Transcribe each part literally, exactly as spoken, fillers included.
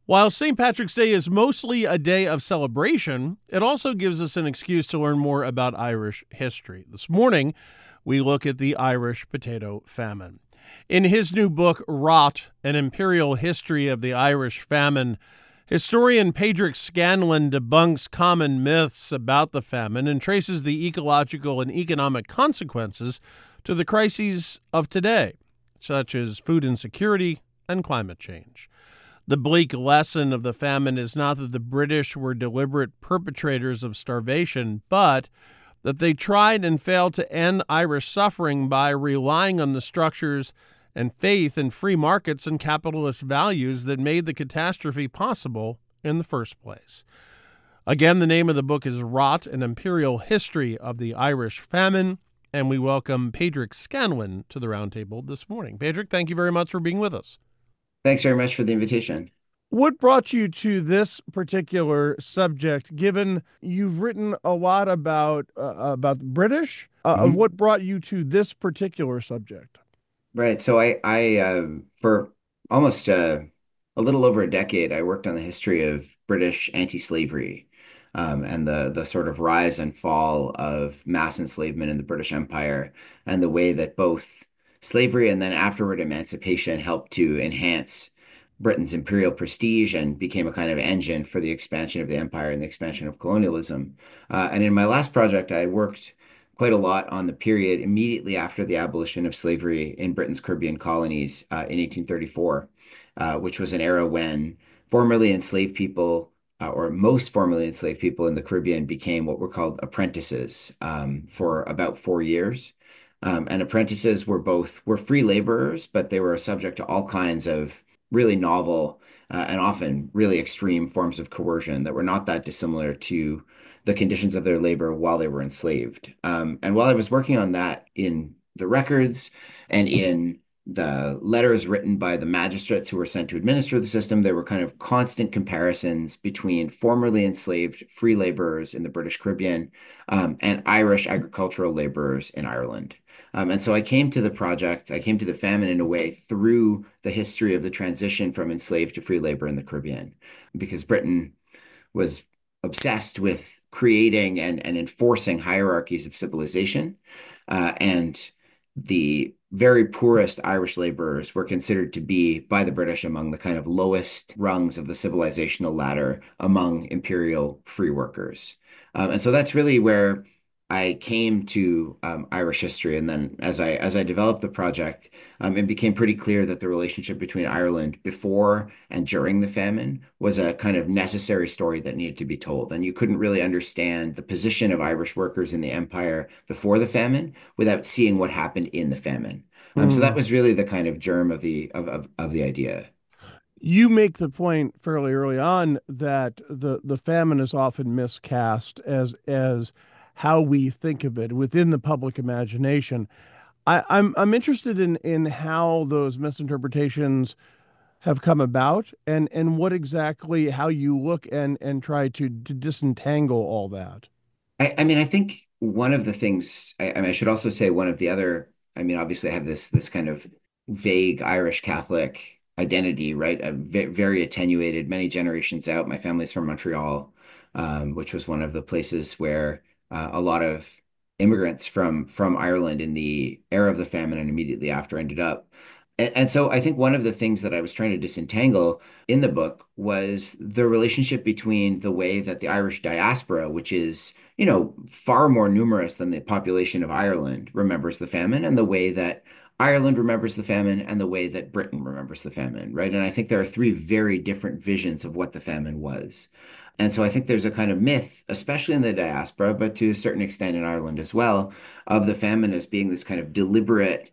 While Saint Patrick's Day is mostly a day of celebration, it also gives us an excuse to learn more about Irish history. This morning, we look at the Irish potato famine. In his new book, Rot, An Imperial History of the Irish Famine, historian Padraig Scanlon debunks common myths about the famine and traces the ecological and economic consequences to the crises of today, such as food insecurity and climate change. The bleak lesson of the famine is not that the British were deliberate perpetrators of starvation, but that they tried and failed to end Irish suffering by relying on the structures and faith in free markets and capitalist values that made the catastrophe possible in the first place. Again, the name of the book is Rot, An Imperial History of the Irish Famine, and we welcome Padraig Scanlon to the roundtable this morning. Padraig, thank you very much for being with us. Thanks very much for the invitation. What brought you to this particular subject, given you've written a lot about uh, about the British? Uh, hmm What brought you to this particular subject? Right. So I, I um, for almost uh, a little over a decade, I worked on the history of British anti-slavery um, and the the sort of rise and fall of mass enslavement in the British Empire, and the way that both slavery and then afterward emancipation helped to enhance Britain's imperial prestige and became a kind of engine for the expansion of the empire and the expansion of colonialism. Uh, and in my last project, I worked quite a lot on the period immediately after the abolition of slavery in Britain's Caribbean colonies uh, in eighteen thirty-four, uh, which was an era when formerly enslaved people, uh, or most formerly enslaved people in the Caribbean, became what were called apprentices um, for about four years. Um, and apprentices were both were free laborers, but they were subject to all kinds of really novel uh, and often really extreme forms of coercion that were not that dissimilar to the conditions of their labor while they were enslaved. Um, and while I was working on that in the records and in the letters written by the magistrates who were sent to administer the system, there were kind of constant comparisons between formerly enslaved free laborers in the British Caribbean um, and Irish agricultural laborers in Ireland. Um, and so I came to the project, I came to the famine in a way through the history of the transition from enslaved to free labor in the Caribbean, because Britain was obsessed with creating and, and enforcing hierarchies of civilization. Uh, and the very poorest Irish laborers were considered to be by the British among the kind of lowest rungs of the civilizational ladder among imperial free workers. Um, and so that's really where I came to um, Irish history. And then as I as I developed the project, um, it became pretty clear that the relationship between Ireland before and during the famine was a kind of necessary story that needed to be told. And you couldn't really understand the position of Irish workers in the empire before the famine without seeing what happened in the famine. Um, so that Hmm. was really the kind of germ of the of, of, of the idea. You make the point fairly early on that the, the famine is often miscast as as how we think of it within the public imagination. I, I'm I'm interested in in how those misinterpretations have come about and and what exactly how you look and and try to to disentangle all that. I, I mean, I think one of the things I, I mean, I should also say one of the other, I mean, obviously I have this this kind of vague Irish Catholic identity, right? A ve very attenuated, many generations out. My family's from Montreal, um, which was one of the places where uh, a lot of immigrants from from Ireland in the era of the famine and immediately after ended up. And, and so I think one of the things that I was trying to disentangle in the book was the relationship between the way that the Irish diaspora, which is you know, far more numerous than the population of Ireland remembers the famine, and the way that Ireland remembers the famine, and the way that Britain remembers the famine, right? And I think there are three very different visions of what the famine was. And so I think there's a kind of myth, especially in the diaspora, but to a certain extent in Ireland as well, of the famine as being this kind of deliberate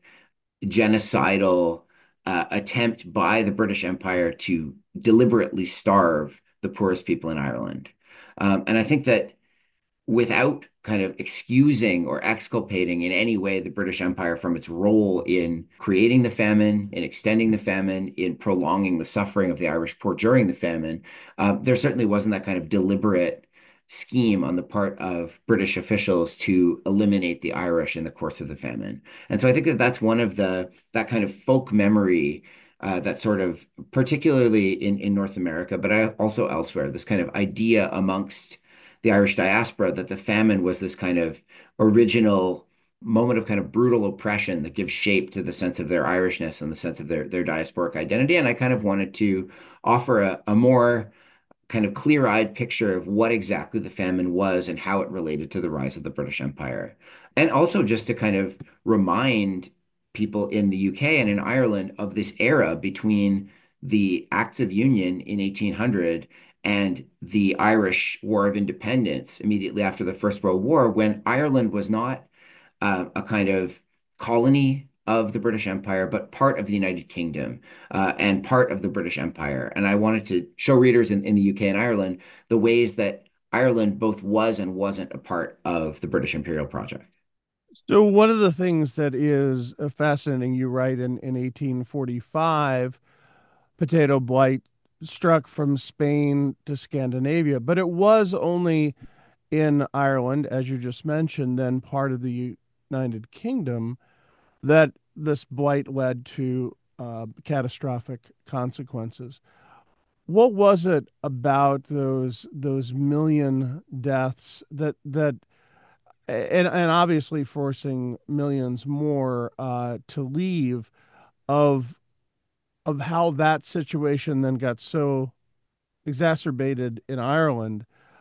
genocidal uh, attempt by the British Empire to deliberately starve the poorest people in Ireland. Um, and I think that without kind of excusing or exculpating in any way the British Empire from its role in creating the famine, in extending the famine, in prolonging the suffering of the Irish poor during the famine, uh, there certainly wasn't that kind of deliberate scheme on the part of British officials to eliminate the Irish in the course of the famine. And so I think that that's one of the, that kind of folk memory uh, that sort of, particularly in, in North America, but I, also elsewhere, this kind of idea amongst the Irish diaspora that the famine was this kind of original moment of kind of brutal oppression that gives shape to the sense of their Irishness and the sense of their, their diasporic identity. And I kind of wanted to offer a, a more kind of clear-eyed picture of what exactly the famine was and how it related to the rise of the British Empire. And also just to kind of remind people in the U K and in Ireland of this era between the Acts of Union in eighteen hundred and the Irish War of Independence immediately after the First World War, when Ireland was not uh, a kind of colony of the British Empire, but part of the United Kingdom uh, and part of the British Empire. And I wanted to show readers in, in the U K and Ireland the ways that Ireland both was and wasn't a part of the British imperial project. So one of the things that is uh, fascinating, you write in, in eighteen forty-five, potato blight struck from Spain to Scandinavia, but it was only in Ireland, as you just mentioned, then part of the United Kingdom, that this blight led to uh, catastrophic consequences. What was it about those those million deaths that that and and obviously forcing millions more uh, to leave of of how that situation then got so exacerbated in Ireland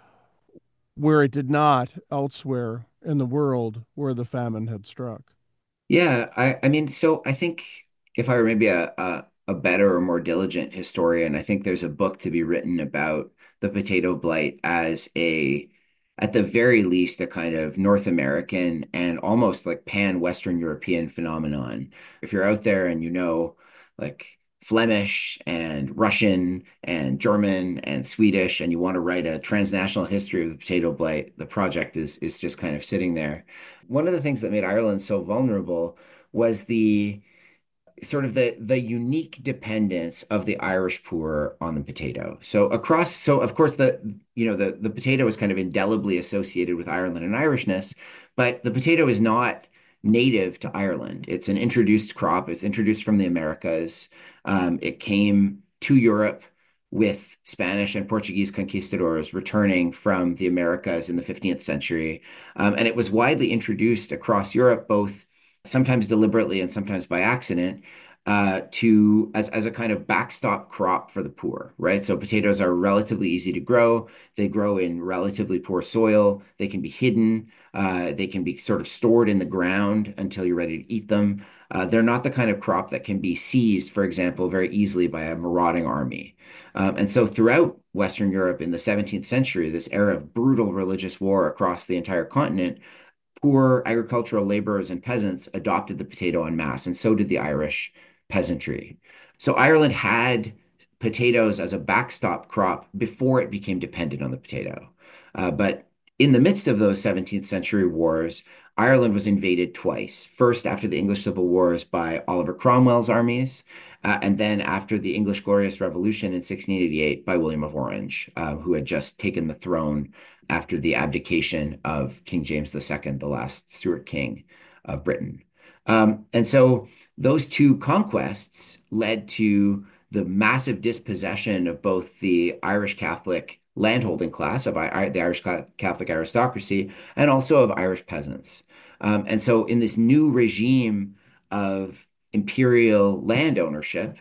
where it did not elsewhere in the world where the famine had struck? Yeah, I, I mean, so I think if I were maybe a, a a better or more diligent historian, I think there's a book to be written about the potato blight as a, at the very least, a kind of North American and almost like pan-Western European phenomenon. If you're out there and you know, like Flemish and Russian and German and Swedish, and you want to write a transnational history of the potato blight, the project is is just kind of sitting there. One of the things that made Ireland so vulnerable was the sort of the the unique dependence of the Irish poor on the potato. So across, so of course the you know the the potato is kind of indelibly associated with Ireland and Irishness, but the potato is not native to Ireland. It's an introduced crop. It's introduced from the Americas. Um, it came to Europe with Spanish and Portuguese conquistadors returning from the Americas in the fifteenth century. Um, and it was widely introduced across Europe, both sometimes deliberately and sometimes by accident, uh, to as, as a kind of backstop crop for the poor, right? So potatoes are relatively easy to grow. They grow in relatively poor soil. They can be hidden. Uh, they can be sort of stored in the ground until you're ready to eat them. Uh, they're not the kind of crop that can be seized, for example, very easily by a marauding army. Um, and so throughout Western Europe in the seventeenth century, this era of brutal religious war across the entire continent, poor agricultural laborers and peasants adopted the potato en masse, and so did the Irish peasantry. So Ireland had potatoes as a backstop crop before it became dependent on the potato. Uh, but in the midst of those seventeenth century wars, Ireland was invaded twice. First, after the English Civil Wars by Oliver Cromwell's armies, uh, and then after the English Glorious Revolution in sixteen eighty-eight by William of Orange, uh, who had just taken the throne after the abdication of King James the Second, the last Stuart king of Britain. Um, and so those two conquests led to the massive dispossession of both the Irish Catholic landholding class of I, the Irish Catholic aristocracy and also of Irish peasants. Um, and so in this new regime of imperial land ownership,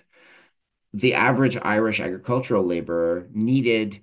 the average Irish agricultural laborer needed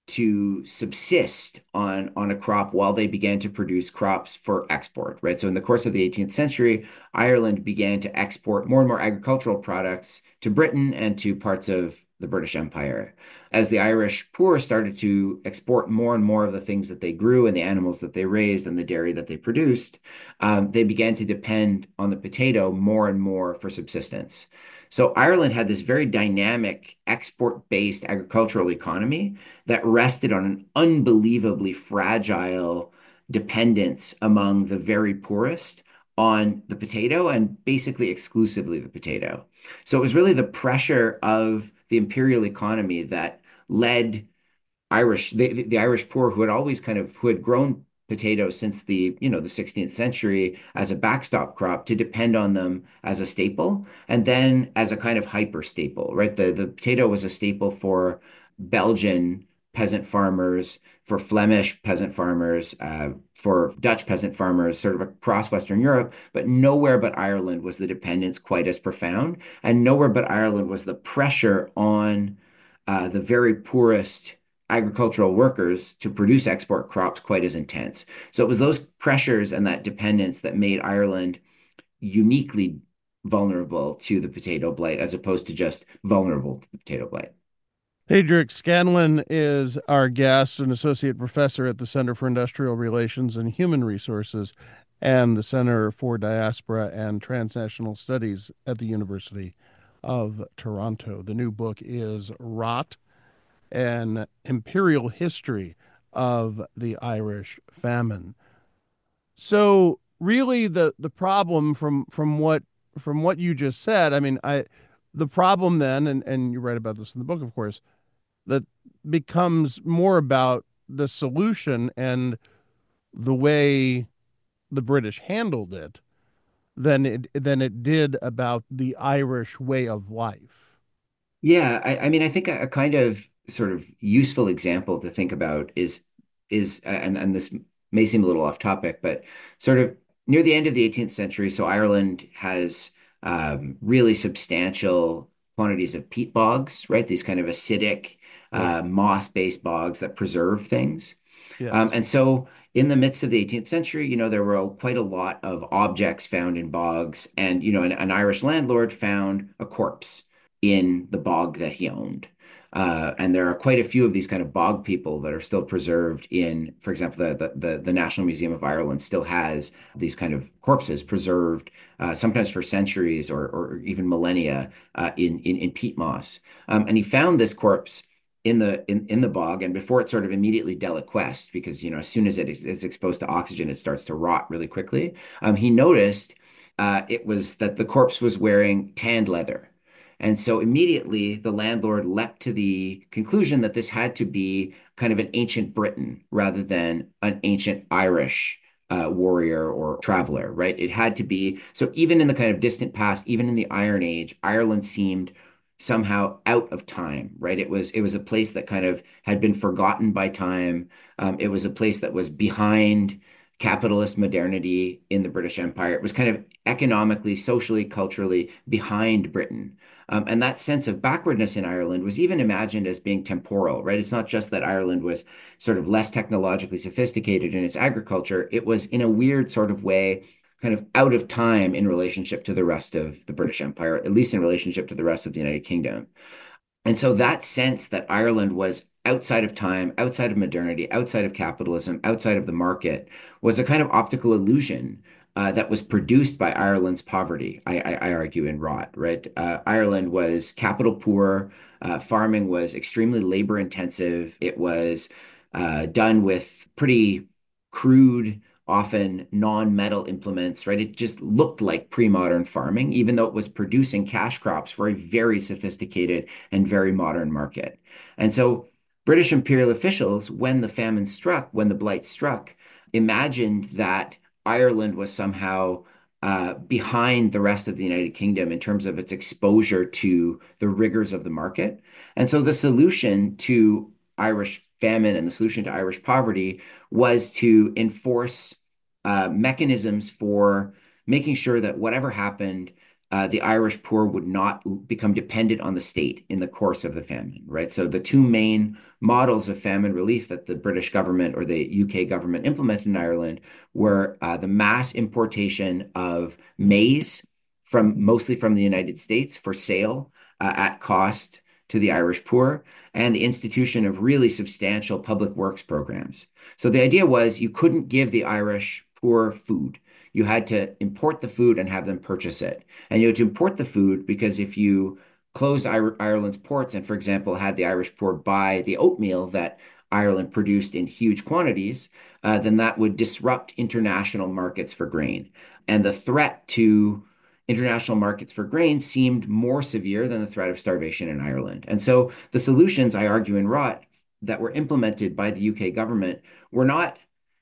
to subsist on, on a crop while they began to produce crops for export, right? So in the course of the eighteenth century, Ireland began to export more and more agricultural products to Britain and to parts of the British Empire. As the Irish poor started to export more and more of the things that they grew and the animals that they raised and the dairy that they produced, um, they began to depend on the potato more and more for subsistence. So Ireland had this very dynamic export-based agricultural economy that rested on an unbelievably fragile dependence among the very poorest on the potato and basically exclusively the potato. So it was really the pressure of the imperial economy that led Irish, the, the Irish poor who had always kind of, who had grown potatoes since the, you know, the sixteenth century as a backstop crop to depend on them as a staple and then as a kind of hyper staple, right? The the potato was a staple for Belgian peasant farmers, for Flemish peasant farmers, uh, for Dutch peasant farmers, sort of across Western Europe, but nowhere but Ireland was the dependence quite as profound, and nowhere but Ireland was the pressure on uh, the very poorest agricultural workers to produce export crops quite as intense. So it was those pressures and that dependence that made Ireland uniquely vulnerable to the potato blight as opposed to just vulnerable to the potato blight. Heydrich Scanlon is our guest, an associate professor at the Center for Industrial Relations and Human Resources and the Center for Diaspora and Transnational Studies at the University of Toronto. The new book is Rot, an Imperial History of the Irish Famine. So really the the problem from from what from what you just said, I mean, I the problem then, and, and you write about this in the book, of course, that becomes more about the solution and the way the British handled it than it than it did about the Irish way of life. Yeah, I, I mean, I think a, a kind of sort of useful example to think about is is and and this may seem a little off topic, but sort of near the end of the eighteenth century, so Ireland has um, really substantial quantities of peat bogs, right? These kind of acidic Right. uh, moss-based bogs that preserve things. Um, Yes. and so in the midst of the eighteenth century, you know, there were quite a lot of objects found in bogs. And, you know, an, an Irish landlord found a corpse in the bog that he owned. Uh, and there are quite a few of these kind of bog people that are still preserved in, for example, the, the, the, the National Museum of Ireland still has these kind of corpses preserved, uh, sometimes for centuries or, or even millennia uh, in, in, in peat moss. Um, and he found this corpse in the in, in the bog, and before it sort of immediately deliquesced, because you know as soon as it is, is exposed to oxygen it starts to rot really quickly. Um, he noticed uh, it was that the corpse was wearing tanned leather, and so immediately the landlord leapt to the conclusion that this had to be kind of an ancient Briton rather than an ancient Irish uh, warrior or traveler, right? It had to be so even in the kind of distant past, even in the Iron Age, Ireland seemed somehow out of time, right? It was it was a place that kind of had been forgotten by time. Um, it was a place that was behind capitalist modernity in the British Empire. It was kind of economically, socially, culturally behind Britain. Um, and that sense of backwardness in Ireland was even imagined as being temporal, right? It's not just that Ireland was sort of less technologically sophisticated in its agriculture. It was in a weird sort of way kind of out of time in relationship to the rest of the British Empire, at least in relationship to the rest of the United Kingdom. And so that sense that Ireland was outside of time, outside of modernity, outside of capitalism, outside of the market was a kind of optical illusion uh, that was produced by Ireland's poverty, I, I, I argue in Rot, right? Uh, Ireland was capital poor. Uh, farming was extremely labor intensive. It was uh, done with pretty crude, often non-metal implements, right? It just looked like pre-modern farming, even though it was producing cash crops for a very sophisticated and very modern market. And so British imperial officials, when the famine struck, when the blight struck, imagined that Ireland was somehow uh, behind the rest of the United Kingdom in terms of its exposure to the rigors of the market. And so the solution to Irish famine and the solution to Irish poverty was to enforce uh, mechanisms for making sure that whatever happened, uh, the Irish poor would not become dependent on the state in the course of the famine, right? So the two main models of famine relief that the British government or the U K government implemented in Ireland were uh, the mass importation of maize from mostly from the United States for sale uh, at cost to the Irish poor, and the institution of really substantial public works programs. So the idea was you couldn't give the Irish poor food. You had to import the food and have them purchase it. And you had to import the food because if you closed Ireland's ports and, for example, had the Irish poor buy the oatmeal that Ireland produced in huge quantities, uh, then that would disrupt international markets for grain. And the threat to international markets for grain seemed more severe than the threat of starvation in Ireland. And so the solutions, I argue in Rot, that were implemented by the U K government were not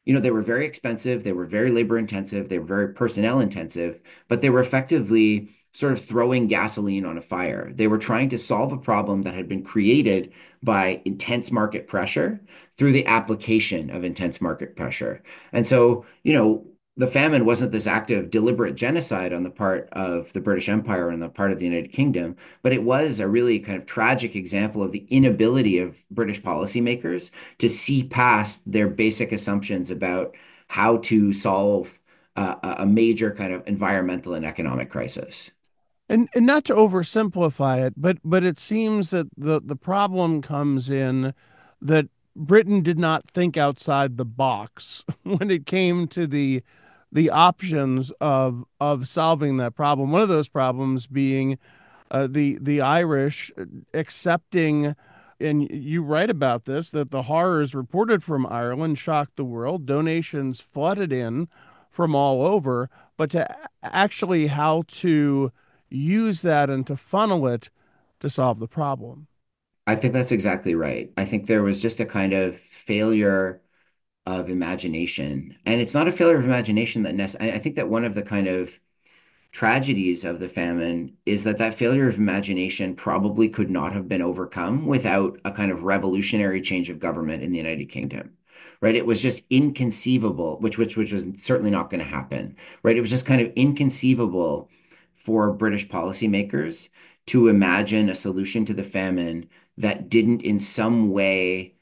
you know, they were very expensive, they were very labor intensive, they were very personnel intensive, but they were effectively sort of throwing gasoline on a fire. They were trying to solve a problem that had been created by intense market pressure through the application of intense market pressure. And so, you know, the famine wasn't this act of deliberate genocide on the part of the British Empire and the part of the United Kingdom, but it was a really kind of tragic example of the inability of British policymakers to see past their basic assumptions about how to solve uh, a major kind of environmental and economic crisis. And and not to oversimplify it, but but it seems that the the problem comes in that Britain did not think outside the box when it came to the the options of of solving that problem. One of those problems being uh, the the Irish accepting, and you write about this, that the horrors reported from Ireland shocked the world. Donations flooded in from all over, but to actually how to use that and to funnel it to solve the problem. I think that's exactly right. I think there was just a kind of failure of imagination. And it's not a failure of imagination that nec- I I think that one of the kind of tragedies of the famine is that that failure of imagination probably could not have been overcome without a kind of revolutionary change of government in the United Kingdom. Right? It was just inconceivable, which which which was certainly not going to happen. Right? It was just kind of inconceivable for British policymakers to imagine a solution to the famine that didn't in some way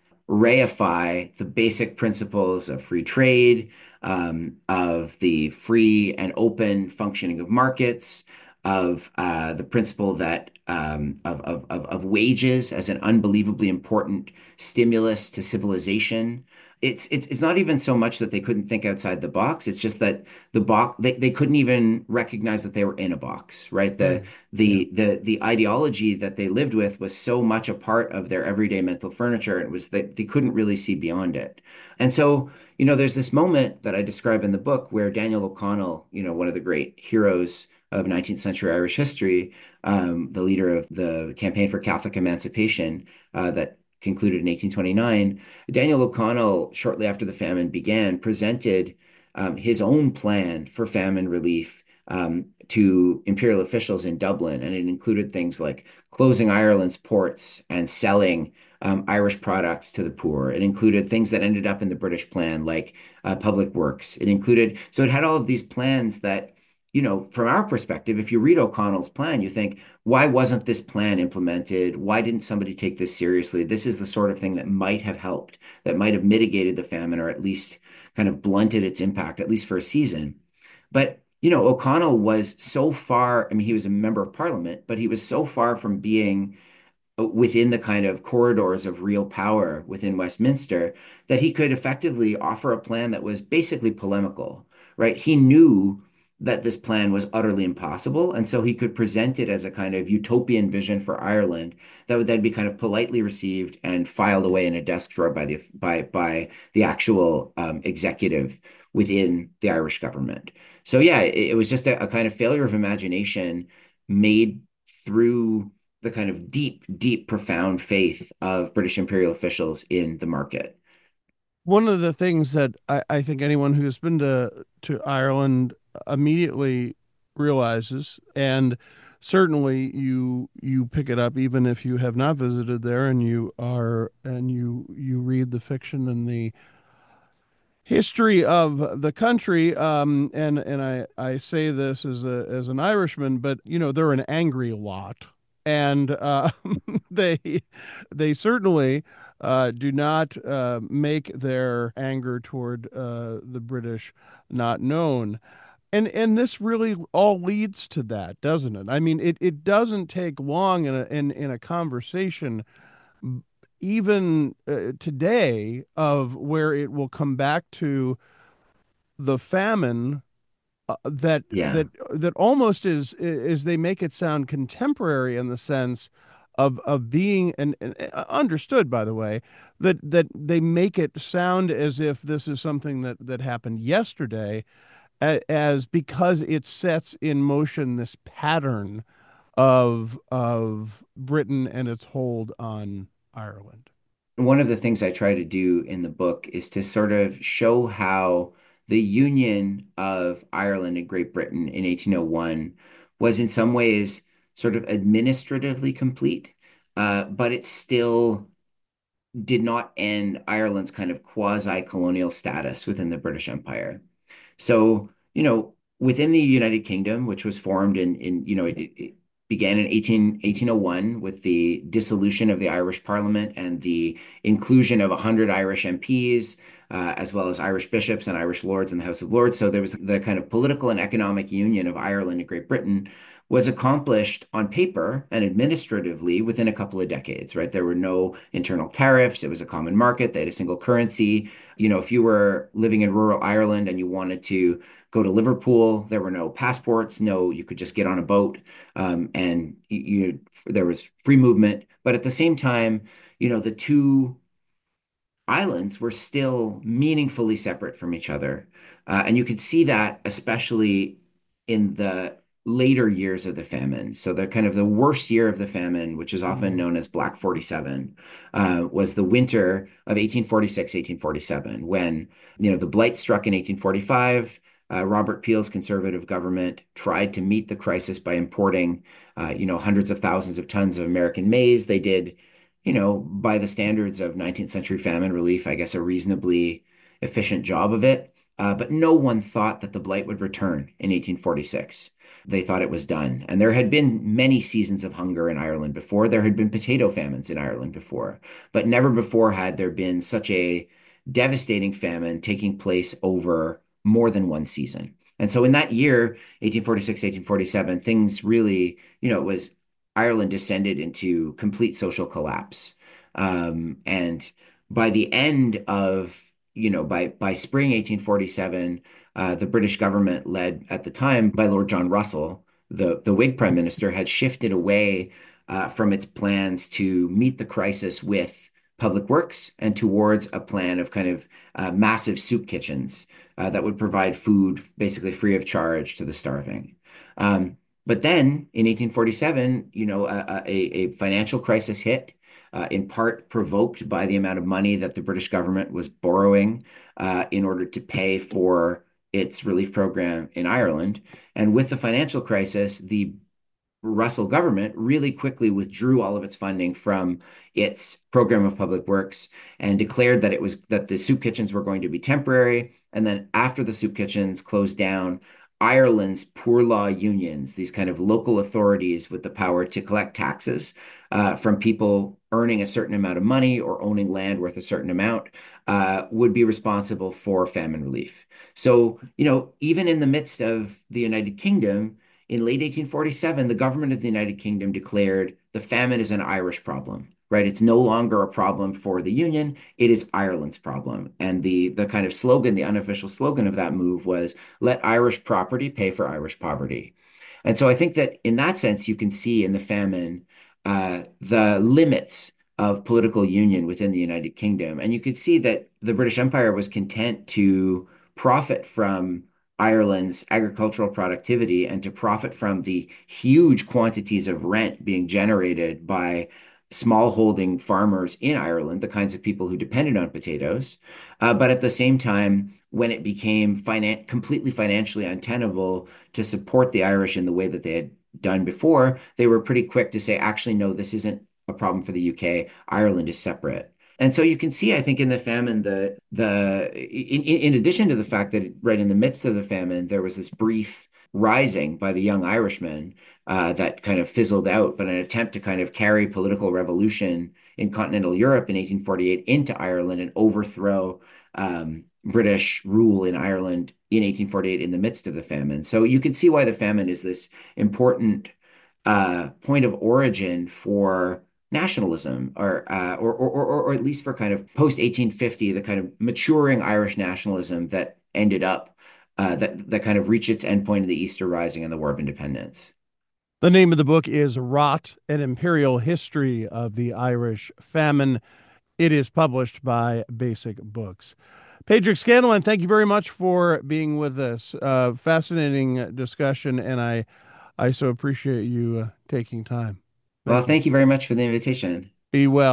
reify the basic principles of free trade, um, of the free and open functioning of markets, of uh, the principle that um, of, of, of, of wages as an unbelievably important stimulus to civilization. It's, it's it's not even so much that they couldn't think outside the box. It's just that the box they, they couldn't even recognize that they were in a box, right? The Right. Yeah. the the the ideology that they lived with was so much a part of their everyday mental furniture. It was that they couldn't really see beyond it. And so you know, there's this moment that I describe in the book where Daniel O'Connell, you know, one of the great heroes of nineteenth century Irish history, um, the leader of the campaign for Catholic emancipation uh, that concluded in eighteen twenty-nine, Daniel O'Connell, shortly after the famine began, presented um, his own plan for famine relief um, to imperial officials in Dublin. And it included things like closing Ireland's ports and selling um, Irish products to the poor. It included things that ended up in the British plan, like uh, public works. It included, so it had all of these plans that, you know, from our perspective, if you read O'Connell's plan, you think, why wasn't this plan implemented? Why didn't somebody take this seriously? This is the sort of thing that might have helped, that might have mitigated the famine or at least kind of blunted its impact, at least for a season. But, you know, O'Connell was so far, I mean, he was a member of parliament, but he was so far from being within the kind of corridors of real power within Westminster that he could effectively offer a plan that was basically polemical, right? He knew that this plan was utterly impossible, and so he could present it as a kind of utopian vision for Ireland that would then be kind of politely received and filed away in a desk drawer by the by by the actual um, executive within the Irish government. So yeah, it, it was just a, a kind of failure of imagination made through the kind of deep, deep, profound faith of British imperial officials in the market. One of the things that I, I think anyone who's been to to Ireland immediately realizes, and certainly you you pick it up even if you have not visited there, and you are and you you read the fiction and the history of the country. Um and and I I say this as a as an Irishman, but you know they're an angry lot, and uh they they certainly uh do not uh make their anger toward uh the British not known. And and this really all leads to that, doesn't it? I mean, it it doesn't take long in a in in a conversation, even uh, today, of where it will come back to the famine, uh, that Yeah. that that almost is is they make it sound contemporary in the sense of of being, and, and uh, understood, by the way, that that they make it sound as if this is something that that happened yesterday, as because it sets in motion this pattern of of Britain and its hold on Ireland. one of the things I try to do in the book is to sort of show how the union of Ireland and Great Britain in eighteen oh one was in some ways sort of administratively complete, uh, but it still did not end Ireland's kind of quasi-colonial status within the British Empire. So, you know, within the United Kingdom, which was formed in, in you know, it, it began in eighteen, eighteen oh one with the dissolution of the Irish Parliament and the inclusion of one hundred Irish M Ps, uh, as well as Irish bishops and Irish lords in the House of Lords. So there was the kind of political and economic union of Ireland and Great Britain was accomplished on paper and administratively within a couple of decades, right? There were no internal tariffs. It was a common market. They had a single currency. You know, if you were living in rural Ireland and you wanted to go to Liverpool, there were no passports. No, you could just get on a boat, um, and you, there was free movement. But at the same time, you know, the two islands were still meaningfully separate from each other. Uh, and you could see that especially in the later years of the famine. So the kind of the worst year of the famine, which is often Mm. known as Black forty-seven, uh, was the winter of eighteen forty-six, eighteen forty-seven, when, you know, the blight struck in eighteen forty-five. Uh, Robert Peel's conservative government tried to meet the crisis by importing, uh, you know, hundreds of thousands of tons of American maize. They did, you know, by the standards of nineteenth century famine relief, I guess a reasonably efficient job of it. Uh, but no one thought that the blight would return in eighteen forty-six. They thought it was done. And there had been many seasons of hunger in Ireland before. There had been potato famines in Ireland before, but never before had there been such a devastating famine taking place over more than one season. And so in that year, eighteen forty-six, eighteen forty-seven, things really, you know, it was Ireland descended into complete social collapse. Um, and by the end of, you know, by by spring eighteen forty-seven, uh, the British government, led at the time by Lord John Russell, the the Whig prime minister, had shifted away uh, from its plans to meet the crisis with public works and towards a plan of kind of uh, massive soup kitchens uh, that would provide food basically free of charge to the starving. Um, but then in eighteen forty-seven, you know, a, a, a financial crisis hit, uh, in part provoked by the amount of money that the British government was borrowing uh, in order to pay for its relief program in Ireland. And with the financial crisis, the Russell government really quickly withdrew all of its funding from its program of public works and declared that it was that the soup kitchens were going to be temporary. And then after the soup kitchens closed down, Ireland's poor law unions, these kind of local authorities with the power to collect taxes uh, from people earning a certain amount of money or owning land worth a certain amount, uh, would be responsible for famine relief. So, you know, even in the midst of the United Kingdom, in late eighteen forty-seven, the government of the United Kingdom declared the famine is an Irish problem, right? It's no longer a problem for the Union. It is Ireland's problem. And the, the kind of slogan, the unofficial slogan of that move was, let Irish property pay for Irish poverty. And so I think that in that sense, you can see in the famine uh, the limits of political union within the United Kingdom. And you could see that the British Empire was content to profit from Ireland's agricultural productivity and to profit from the huge quantities of rent being generated by smallholding farmers in Ireland, the kinds of people who depended on potatoes. Uh, but at the same time, when it became finan completely financially untenable to support the Irish in the way that they had done before, they were pretty quick to say, actually, no, this isn't a problem for the U K. Ireland is separate. And so you can see, I think, in the famine, the the in, in addition to the fact that right in the midst of the famine, there was this brief rising by the young Irishmen uh, that kind of fizzled out, but an attempt to kind of carry political revolution in continental Europe in eighteen forty-eight into Ireland and overthrow um, British rule in Ireland in eighteen forty-eight in the midst of the famine. So you can see why the famine is this important uh, point of origin for nationalism, or, uh, or, or, or, or at least for kind of post eighteen fifty, the kind of maturing Irish nationalism that ended up, uh, that, that kind of reached its endpoint in the Easter Rising and the War of Independence. The name of the book is Rot, an Imperial History of the Irish Famine. It is published by Basic Books. Padraig Scanlon, thank you very much for being with us. Uh, fascinating discussion, and I, I so appreciate you uh, taking time. Well, Thank you. thank you very much for the invitation. Be well.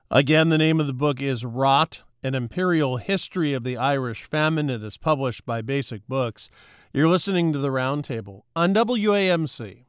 Again, the name of the book is Rot, An Imperial History of the Irish Famine. It is published by Basic Books. You're listening to The Roundtable on W A M C.